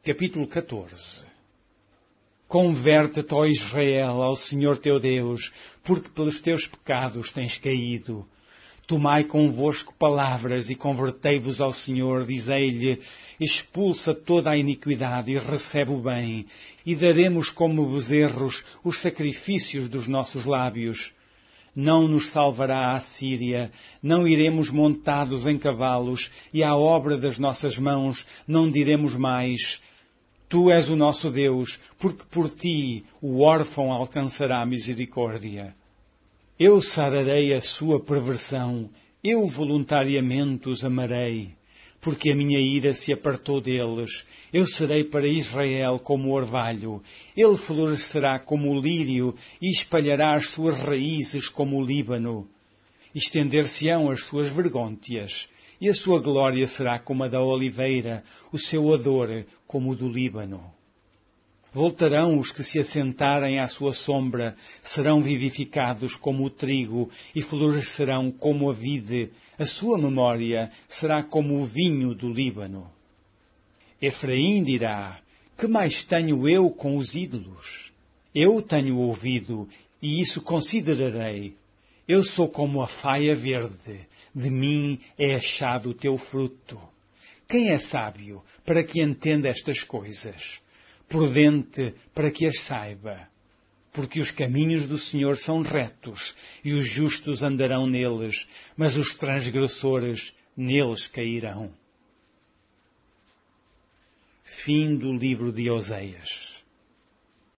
Capítulo 14. Converte-te, ó Israel, ao Senhor teu Deus, porque pelos teus pecados tens caído. Tomai convosco palavras e convertei-vos ao Senhor, dizei-lhe, expulsa toda a iniquidade e recebe o bem, e daremos como bezerros os sacrifícios dos nossos lábios. Não nos salvará a Assíria, não iremos montados em cavalos, e à obra das nossas mãos não diremos mais, Tu és o nosso Deus, porque por ti o órfão alcançará misericórdia. Eu sararei a sua perversão, eu voluntariamente os amarei, porque a minha ira se apartou deles. Eu serei para Israel como o orvalho, ele florescerá como o lírio e espalhará as suas raízes como o Líbano. Estender-se-ão as suas vergônteas, e a sua glória será como a da oliveira, o seu odor como o do Líbano. Voltarão os que se assentarem à sua sombra, serão vivificados como o trigo e florescerão como a vide. A sua memória será como o vinho do Líbano. Efraim dirá, que mais tenho eu com os ídolos? Eu tenho ouvido, e isso considerarei. Eu sou como a faia verde, de mim é achado o teu fruto. Quem é sábio para que entenda estas coisas? Prudente para que as saiba? Porque os caminhos do Senhor são retos, e os justos andarão neles, mas os transgressores neles cairão. Fim do livro de Oseias.